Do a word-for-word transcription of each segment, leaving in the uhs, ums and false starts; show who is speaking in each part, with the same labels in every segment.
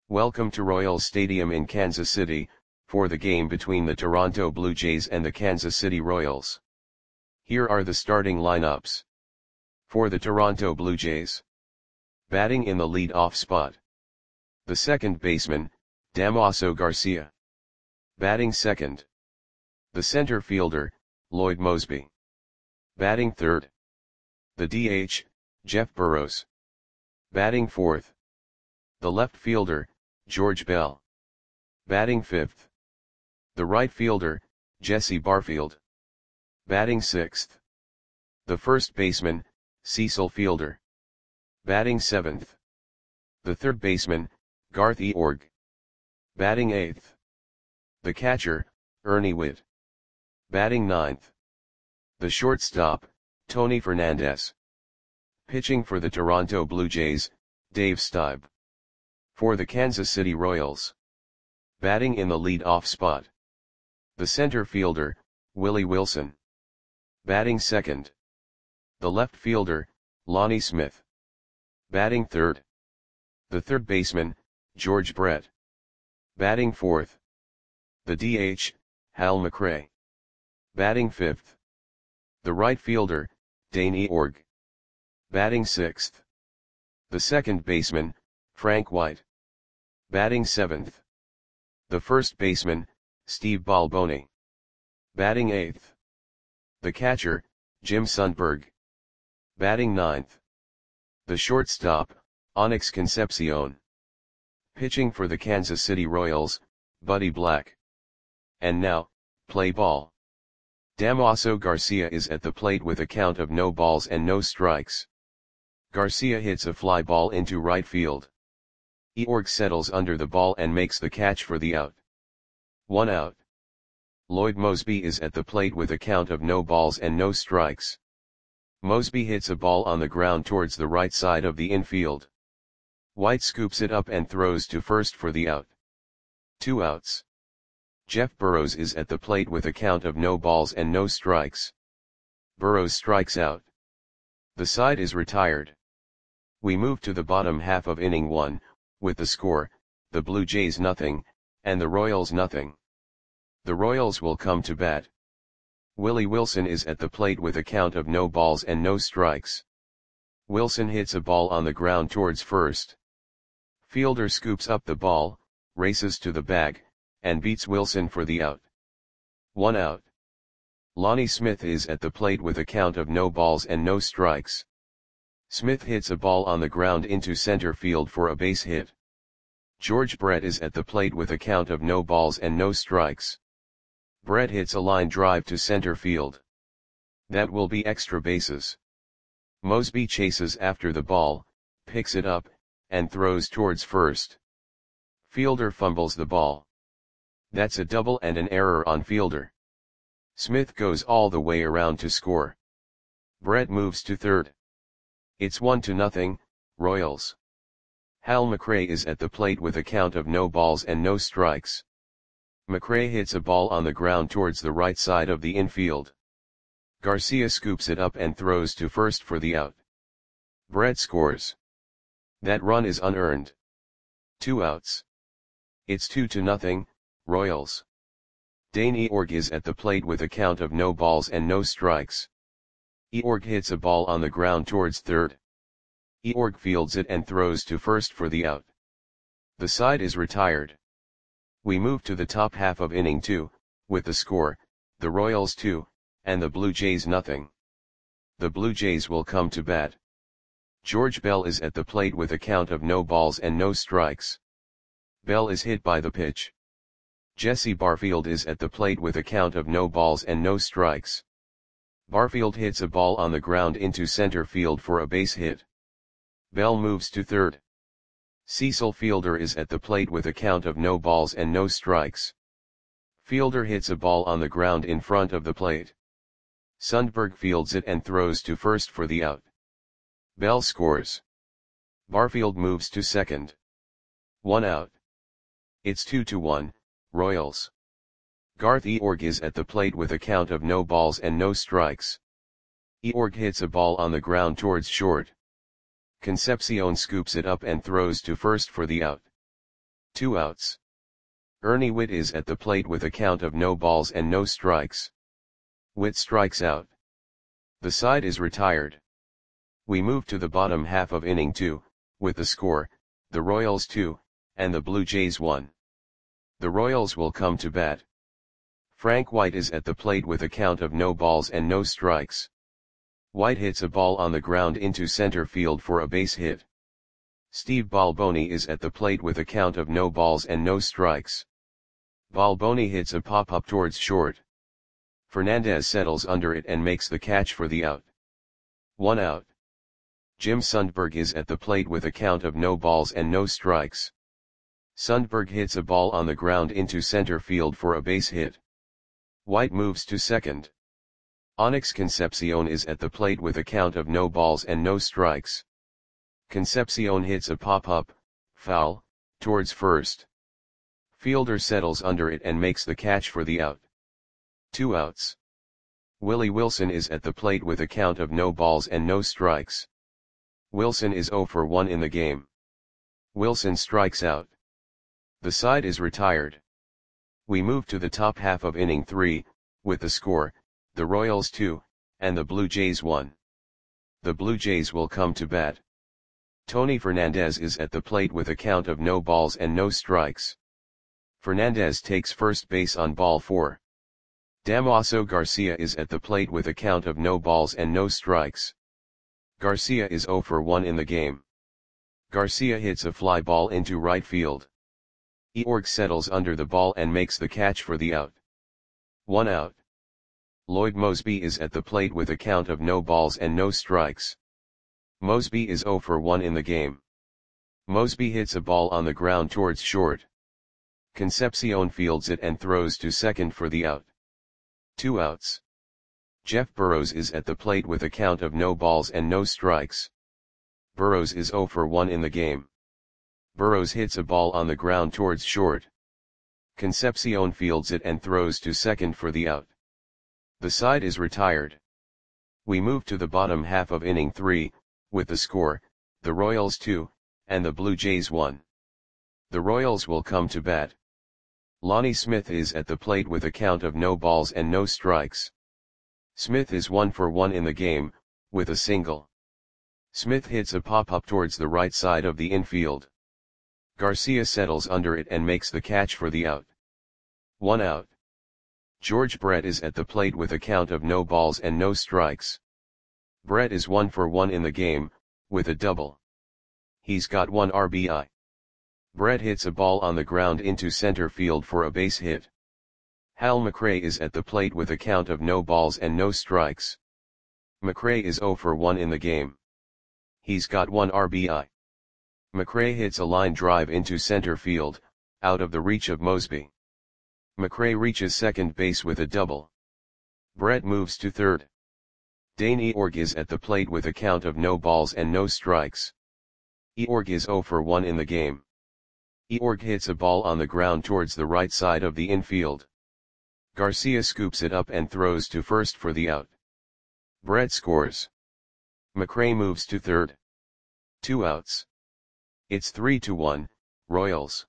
Speaker 1: Welcome to Royals Stadium in Kansas City, for the game between the Toronto Blue Jays and the Kansas City Royals. Here are the starting lineups. For the Toronto Blue Jays. Batting in the lead-off spot. The second baseman, Damaso Garcia. Batting second. The center fielder, Lloyd Moseby. Batting third. The D H, Jeff Burroughs. Batting fourth. The left fielder, George Bell. Batting fifth. The right fielder, Jesse Barfield. Batting sixth. The first baseman, Cecil Fielder. Batting seventh. The third baseman, Garth Eorg. Batting eighth. The catcher, Ernie Whitt. Batting ninth. The shortstop, Tony Fernandez. Pitching for the Toronto Blue Jays, Dave Stieb. For the Kansas City Royals. Batting in the lead-off spot. The center fielder, Willie Wilson. Batting second. The left fielder, Lonnie Smith. Batting third. The third baseman, George Brett. Batting fourth. The D H, Hal McRae. Batting fifth. The right fielder, Dane Eorg. Batting sixth. The second baseman, Frank White. Batting seventh. The first baseman, Steve Balboni. Batting eighth. The catcher, Jim Sundberg. Batting ninth. The shortstop, Onyx Concepcion. Pitching for the Kansas City Royals, Buddy Black. And now, play ball. Damaso Garcia is at the plate with a count of no balls and no strikes. Garcia hits a fly ball into right field. Eorg settles under the ball and makes the catch for the out. One out. Lloyd Moseby is at the plate with a count of no balls and no strikes. Moseby hits a ball on the ground towards the right side of the infield. White scoops it up and throws to first for the out. Two outs. Jeff Burroughs is at the plate with a count of no balls and no strikes. Burroughs strikes out. The side is retired. We move to the bottom half of inning one, with the score, the Blue Jays nothing, and the Royals nothing. The Royals will come to bat. Willie Wilson is at the plate with a count of no balls and no strikes. Wilson hits a ball on the ground towards first. Fielder scoops up the ball, races to the bag, and beats Wilson for the out. One out. Lonnie Smith is at the plate with a count of no balls and no strikes. Smith hits a ball on the ground into center field for a base hit. George Brett is at the plate with a count of no balls and no strikes. Brett hits a line drive to center field. That will be extra bases. Moseby chases after the ball, picks it up, and throws towards first. Fielder fumbles the ball. That's a double and an error on fielder. Smith goes all the way around to score. Brett moves to third. It's one to nothing, Royals. Hal McRae is at the plate with a count of no balls and no strikes. McRae hits a ball on the ground towards the right side of the infield. Garcia scoops it up and throws to first for the out. Brett scores. That run is unearned. Two outs. It's two to nothing, Royals. Dane Eorg is at the plate with a count of no balls and no strikes. Eorg hits a ball on the ground towards third. Eorg fields it and throws to first for the out. The side is retired. We move to the top half of inning two, with the score, the Royals two, and the Blue Jays nothing. The Blue Jays will come to bat. George Bell is at the plate with a count of no balls and no strikes. Bell is hit by the pitch. Jesse Barfield is at the plate with a count of no balls and no strikes. Barfield hits a ball on the ground into center field for a base hit. Bell moves to third. Cecil Fielder is at the plate with a count of no balls and no strikes. Fielder hits a ball on the ground in front of the plate. Sundberg fields it and throws to first for the out. Bell scores. Barfield moves to second. One out. It's two to one, Royals. Garth Eorg is at the plate with a count of no balls and no strikes. Eorg hits a ball on the ground towards short. Concepcion scoops it up and throws to first for the out. Two outs. Ernie Whitt is at the plate with a count of no balls and no strikes. Whitt strikes out. The side is retired. We move to the bottom half of inning two, with the score, the Royals two, and the Blue Jays one. The Royals will come to bat. Frank White is at the plate with a count of no balls and no strikes. White hits a ball on the ground into center field for a base hit. Steve Balboni is at the plate with a count of no balls and no strikes. Balboni hits a pop-up towards short. Fernandez settles under it and makes the catch for the out. One out. Jim Sundberg is at the plate with a count of no balls and no strikes. Sundberg hits a ball on the ground into center field for a base hit. White moves to second. Onyx Concepcion is at the plate with a count of no balls and no strikes. Concepcion hits a pop-up, foul, towards first. Fielder settles under it and makes the catch for the out. Two outs. Willie Wilson is at the plate with a count of no balls and no strikes. Wilson is oh for one in the game. Wilson strikes out. The side is retired. We move to the top half of inning three, with the score, the Royals two, and the Blue Jays one. The Blue Jays will come to bat. Tony Fernandez is at the plate with a count of no balls and no strikes. Fernandez takes first base on ball four. Damaso Garcia is at the plate with a count of no balls and no strikes. Garcia is oh for one in the game. Garcia hits a fly ball into right field. Eorg settles under the ball and makes the catch for the out. One out. Lloyd Moseby is at the plate with a count of no balls and no strikes. Moseby is oh for one in the game. Moseby hits a ball on the ground towards short. Concepcion fields it and throws to second for the out. Two outs. Jeff Burrows is at the plate with a count of no balls and no strikes. Burrows is oh for one in the game. Burrows hits a ball on the ground towards short. Concepcion fields it and throws to second for the out. The side is retired. We move to the bottom half of inning three, with the score, the Royals two, and the Blue Jays one. The Royals will come to bat. Lonnie Smith is at the plate with a count of no balls and no strikes. Smith is one for one in the game, with a single. Smith hits a pop-up towards the right side of the infield. Garcia settles under it and makes the catch for the out. One out. George Brett is at the plate with a count of no balls and no strikes. Brett is one for one in the game, with a double. He's got one R B I. Brett hits a ball on the ground into center field for a base hit. Hal McRae is at the plate with a count of no balls and no strikes. McRae is oh for one in the game. He's got one R B I. McRae hits a line drive into center field, out of the reach of Moseby. McRae reaches second base with a double. Brett moves to third. Dane Eorg is at the plate with a count of no balls and no strikes. Eorg is oh for one in the game. Eorg hits a ball on the ground towards the right side of the infield. Garcia scoops it up and throws to first for the out. Brett scores. McRae moves to third. Two outs. It's three to one, Royals.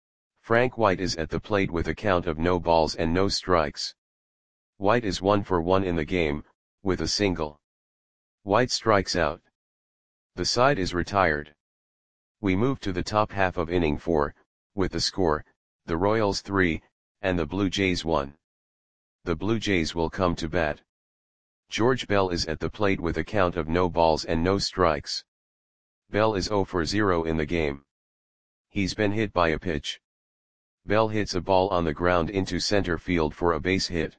Speaker 1: Frank White is at the plate with a count of no balls and no strikes. White is one for one in the game, with a single. White strikes out. The side is retired. We move to the top half of inning four, with the score, the Royals three, and the Blue Jays one. The Blue Jays will come to bat. George Bell is at the plate with a count of no balls and no strikes. Bell is oh for zero in the game. He's been hit by a pitch. Bell hits a ball on the ground into center field for a base hit.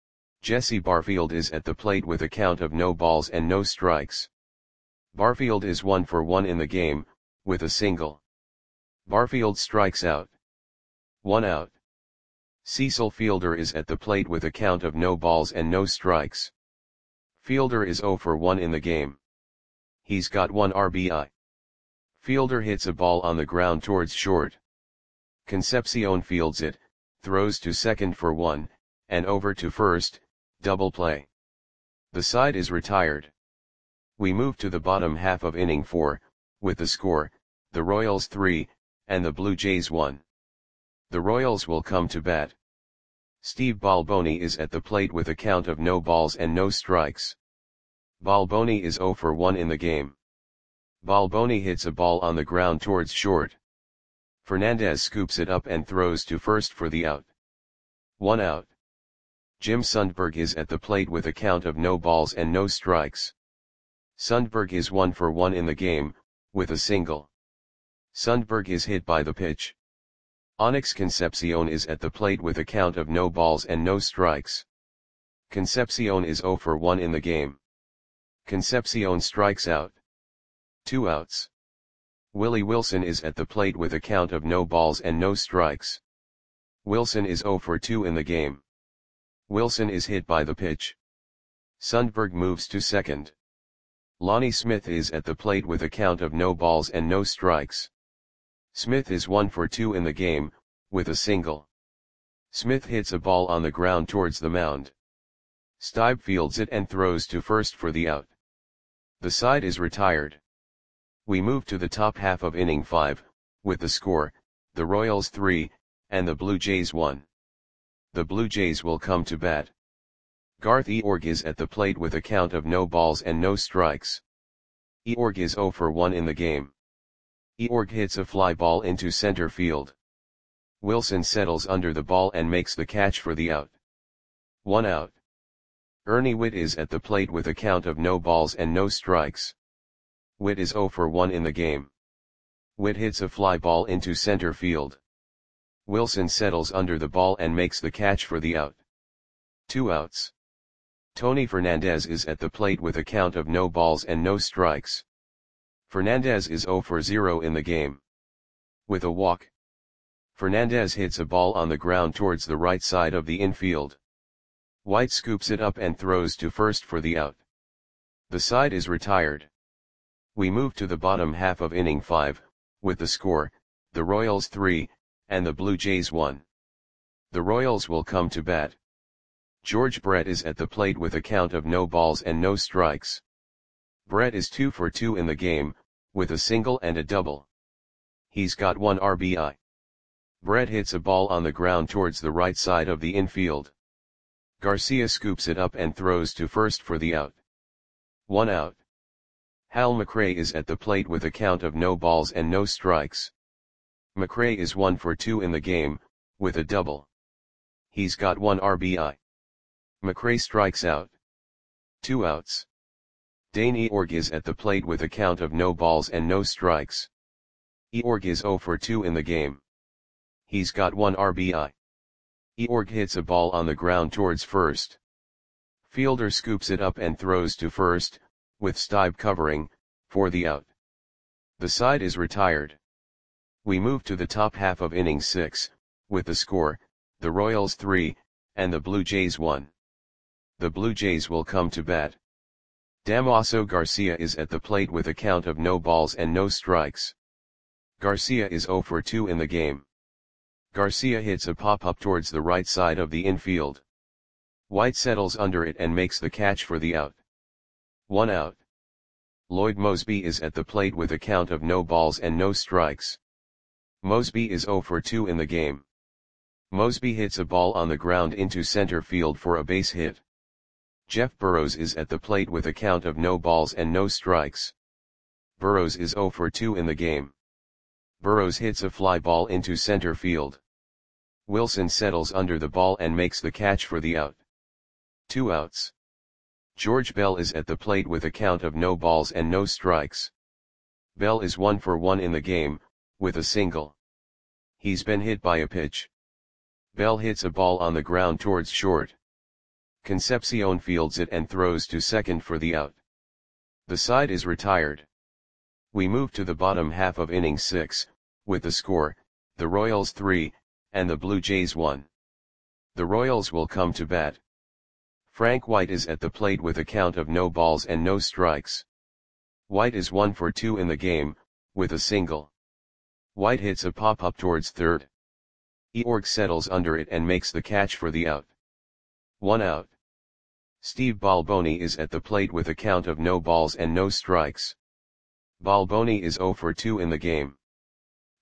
Speaker 1: Jesse Barfield is at the plate with a count of no balls and no strikes. Barfield is one for one in the game, with a single. Barfield strikes out. One out. Cecil Fielder is at the plate with a count of no balls and no strikes. Fielder is oh for one in the game. He's got one R B I. Fielder hits a ball on the ground towards short. Concepcion fields it, throws to second for one, and over to first, double play. The side is retired. We move to the bottom half of inning four, with the score, the Royals three, and the Blue Jays one. The Royals will come to bat. Steve Balboni is at the plate with a count of no balls and no strikes. Balboni is zero for one in the game. Balboni hits a ball on the ground towards short. Fernandez scoops it up and throws to first for the out. One out. Jim Sundberg is at the plate with a count of no balls and no strikes. Sundberg is one for one in the game, with a single. Sundberg is hit by the pitch. Onyx Concepcion is at the plate with a count of no balls and no strikes. Concepcion is zero for one in the game. Concepcion strikes out. Two outs. Willie Wilson is at the plate with a count of no balls and no strikes. Wilson is zero for two in the game. Wilson is hit by the pitch. Sundberg moves to second. Lonnie Smith is at the plate with a count of no balls and no strikes. Smith is one for two in the game, with a single. Smith hits a ball on the ground towards the mound. Stibe fields it and throws to first for the out. The side is retired. We move to the top half of inning five, with the score, the Royals three, and the Blue Jays one. The Blue Jays will come to bat. Garth Eorg is at the plate with a count of no balls and no strikes. Eorg is zero for one in the game. Eorg hits a fly ball into center field. Wilson settles under the ball and makes the catch for the out. One out. Ernie Whitt is at the plate with a count of no balls and no strikes. Whitt is zero for one in the game. Whitt hits a fly ball into center field. Wilson settles under the ball and makes the catch for the out. Two outs. Tony Fernandez is at the plate with a count of no balls and no strikes. Fernandez is zero for zero in the game. With a walk, Fernandez hits a ball on the ground towards the right side of the infield. White scoops it up and throws to first for the out. The side is retired. We move to the bottom half of inning five, with the score, the Royals three, and the Blue Jays one. The Royals will come to bat. George Brett is at the plate with a count of no balls and no strikes. Brett is two for two in the game, with a single and a double. He's got one R B I. Brett hits a ball on the ground towards the right side of the infield. Garcia scoops it up and throws to first for the out. One out. Hal McRae is at the plate with a count of no balls and no strikes. McRae is one for two in the game, with a double. He's got one R B I. McRae strikes out. Two outs. Dane Eorg is at the plate with a count of no balls and no strikes. Eorg is zero for two in the game. He's got one R B I. Eorg hits a ball on the ground towards first. Fielder scoops it up and throws to first, with Stibe covering, for the out. The side is retired. We move to the top half of inning six, with the score, the Royals three, and the Blue Jays one. The Blue Jays will come to bat. Damaso Garcia is at the plate with a count of no balls and no strikes. Garcia is zero for two in the game. Garcia hits a pop-up towards the right side of the infield. White settles under it and makes the catch for the out. One out. Lloyd Mosby is at the plate with a count of no balls and no strikes. Mosby is zero for two in the game. Mosby hits a ball on the ground into center field for a base hit. Jeff Burrows is at the plate with a count of no balls and no strikes. Burrows is zero for two in the game. Burrows hits a fly ball into center field. Wilson settles under the ball and makes the catch for the out. Two outs. George Bell is at the plate with a count of no balls and no strikes. Bell is one for one in the game, with a single. He's been hit by a pitch. Bell hits a ball on the ground towards short. Concepcion fields it and throws to second for the out. The side is retired. We move to the bottom half of inning six, with the score, the Royals three, and the Blue Jays one. The Royals will come to bat. Frank White is at the plate with a count of no balls and no strikes. White is one for two in the game, with a single. White hits a pop-up towards third. Eorg settles under it and makes the catch for the out. One out. Steve Balboni is at the plate with a count of no balls and no strikes. Balboni is zero for two in the game.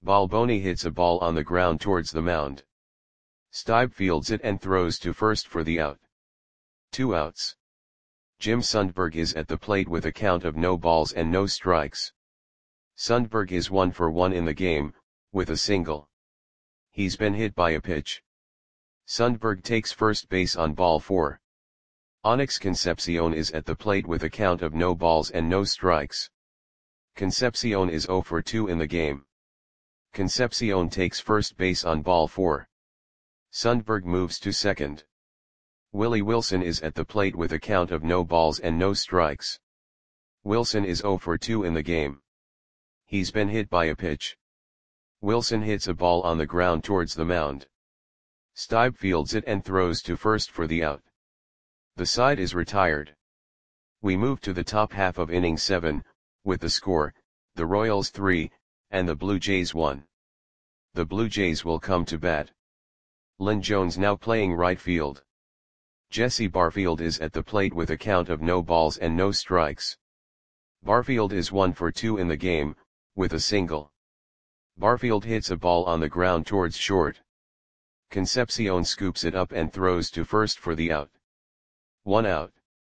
Speaker 1: Balboni hits a ball on the ground towards the mound. Stibe fields it and throws to first for the out. Two outs. Jim Sundberg is at the plate with a count of no balls and no strikes. Sundberg is one for one in the game, with a single. He's been hit by a pitch. Sundberg takes first base on ball four. Onyx Concepcion is at the plate with a count of no balls and no strikes. Concepcion is zero for two in the game. Concepcion takes first base on ball four. Sundberg moves to second. Willie Wilson is at the plate with a count of no balls and no strikes. Wilson is zero for two in the game. He's been hit by a pitch. Wilson hits a ball on the ground towards the mound. Stibe fields it and throws to first for the out. The side is retired. We move to the top half of inning seven, with the score, the Royals three, and the Blue Jays one. The Blue Jays will come to bat. Lynn Jones now playing right field. Jesse Barfield is at the plate with a count of no balls and no strikes. Barfield is one for two in the game, with a single. Barfield hits a ball on the ground towards short. Concepcion scoops it up and throws to first for the out. One out.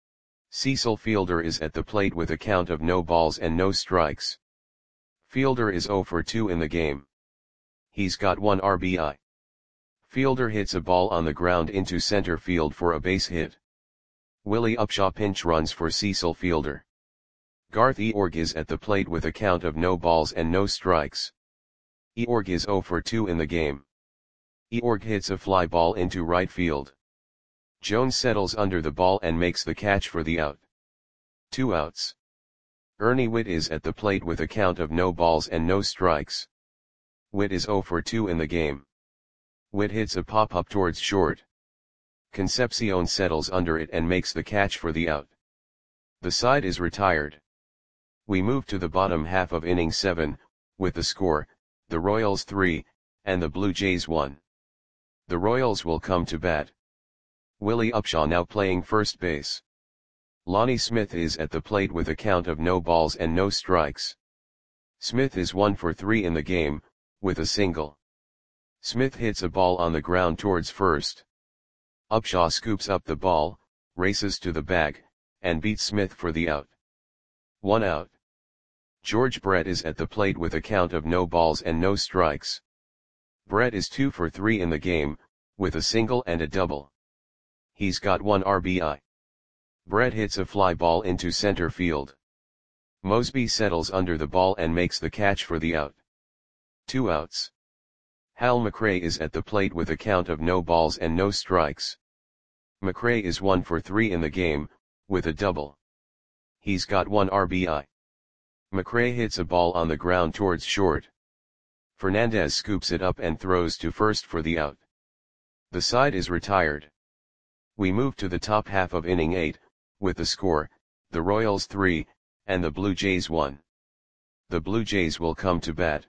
Speaker 1: Cecil Fielder is at the plate with a count of no balls and no strikes. Fielder is zero for two in the game. He's got one R B I. Fielder hits a ball on the ground into center field for a base hit. Willie Upshaw pinch runs for Cecil Fielder. Garth Eorg is at the plate with a count of no balls and no strikes. Eorg is zero for two in the game. Eorg hits a fly ball into right field. Jones settles under the ball and makes the catch for the out. Two outs. Ernie Whitt is at the plate with a count of no balls and no strikes. Whitt is zero for two in the game. Whitt hits a pop-up towards short. Concepcion settles under it and makes the catch for the out. The side is retired. We move to the bottom half of inning seven, with the score, the Royals three, and the Blue Jays one. The Royals will come to bat. Willie Upshaw now playing first base. Lonnie Smith is at the plate with a count of no balls and no strikes. Smith is one for three in the game, with a single. Smith hits a ball on the ground towards first. Upshaw scoops up the ball, races to the bag, and beats Smith for the out. One out. George Brett is at the plate with a count of no balls and no strikes. Brett is two for three in the game, with a single and a double. He's got one R B I. Brett hits a fly ball into center field. Mosby settles under the ball and makes the catch for the out. Two outs. Hal McRae is at the plate with a count of no balls and no strikes. McRae is one for three in the game, with a double. He's got one R B I. McRae hits a ball on the ground towards short. Fernandez scoops it up and throws to first for the out. The side is retired. We move to the top half of inning eight, with the score, the Royals three, and the Blue Jays one. The Blue Jays will come to bat.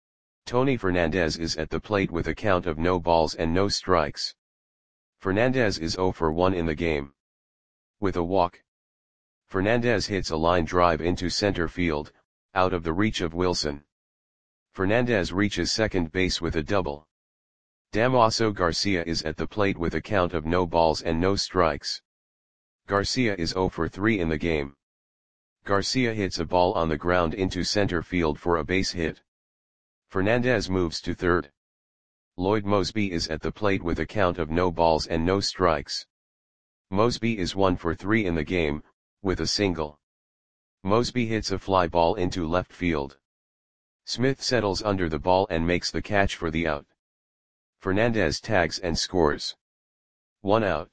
Speaker 1: Tony Fernandez is at the plate with a count of no balls and no strikes. Fernandez is zero for one in the game. With a walk. Fernandez hits a line drive into center field, out of the reach of Wilson. Fernandez reaches second base with a double. Damaso Garcia is at the plate with a count of no balls and no strikes. Garcia is zero for three in the game. Garcia hits a ball on the ground into center field for a base hit. Fernandez moves to third. Lloyd Mosby is at the plate with a count of no balls and no strikes. Mosby is one for three in the game, with a single. Mosby hits a fly ball into left field. Smith settles under the ball and makes the catch for the out. Fernandez tags and scores. One out.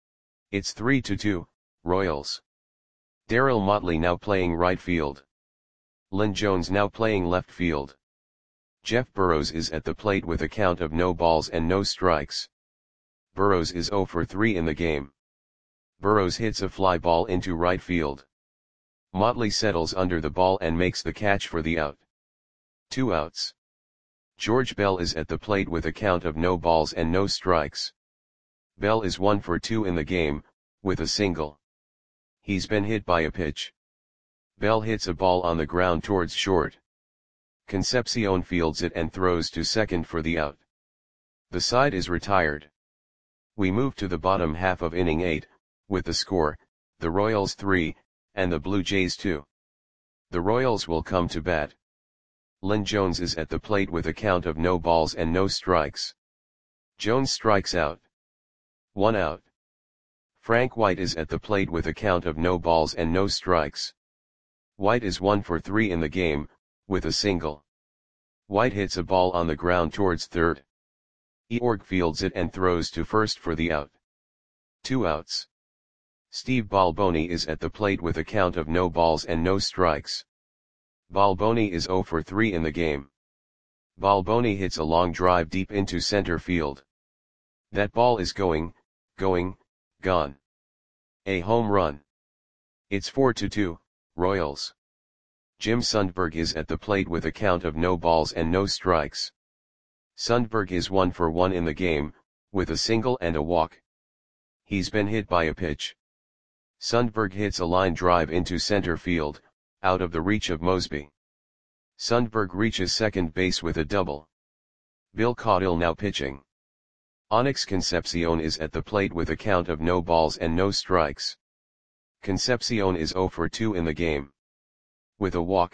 Speaker 1: It's three to two, Royals. Darryl Motley now playing right field. Lynn Jones now playing left field. Jeff Burrows is at the plate with a count of no balls and no strikes. Burrows is zero for three in the game. Burrows hits a fly ball into right field. Motley settles under the ball and makes the catch for the out. Two outs. George Bell is at the plate with a count of no balls and no strikes. Bell is one for two in the game, with a single. He's been hit by a pitch. Bell hits a ball on the ground towards short. Concepcion fields it and throws to second for the out. The side is retired. We move to the bottom half of inning eight, with the score, the Royals three, and the Blue Jays two. The Royals will come to bat. Lynn Jones is at the plate with a count of no balls and no strikes. Jones strikes out. One out. Frank White is at the plate with a count of no balls and no strikes. White is one for three in the game, with a single. White hits a ball on the ground towards third. Eorg fields it and throws to first for the out. Two outs. Steve Balboni is at the plate with a count of no balls and no strikes. Balboni is zero for three in the game. Balboni hits a long drive deep into center field. That ball is going, going, gone. A home run. It's four to two, Royals. Jim Sundberg is at the plate with a count of no balls and no strikes. Sundberg is one for one in the game, with a single and a walk. He's been hit by a pitch. Sundberg hits a line drive into center field, out of the reach of Mosby. Sundberg reaches second base with a double. Bill Caudill now pitching. Onyx Concepcion is at the plate with a count of no balls and no strikes. Concepcion is zero for two in the game. With a walk.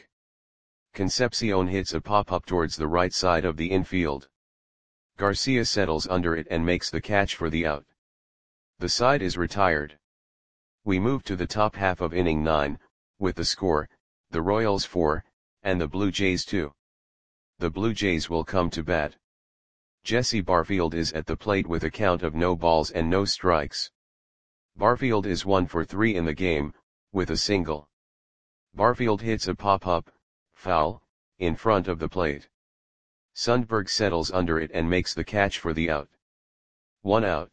Speaker 1: Concepcion hits a pop-up towards the right side of the infield. Garcia settles under it and makes the catch for the out. The side is retired. We move to the top half of inning nine, with the score, the Royals four, and the Blue Jays two. The Blue Jays will come to bat. Jesse Barfield is at the plate with a count of no balls and no strikes. Barfield is one for three in the game, with a single. Barfield hits a pop-up, foul, in front of the plate. Sundberg settles under it and makes the catch for the out. One out.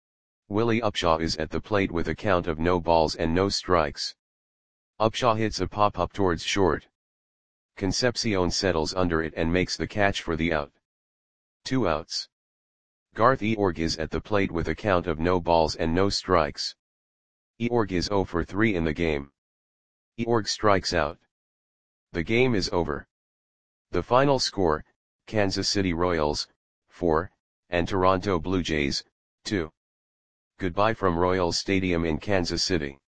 Speaker 1: Willie Upshaw is at the plate with a count of no balls and no strikes. Upshaw hits a pop-up towards short. Concepcion settles under it and makes the catch for the out. Two outs. Garth Eorg is at the plate with a count of no balls and no strikes. Eorg is zero for three in the game. Eorg strikes out. The game is over. The final score, Kansas City Royals, four, and Toronto Blue Jays, two. Goodbye from Royals Stadium in Kansas City.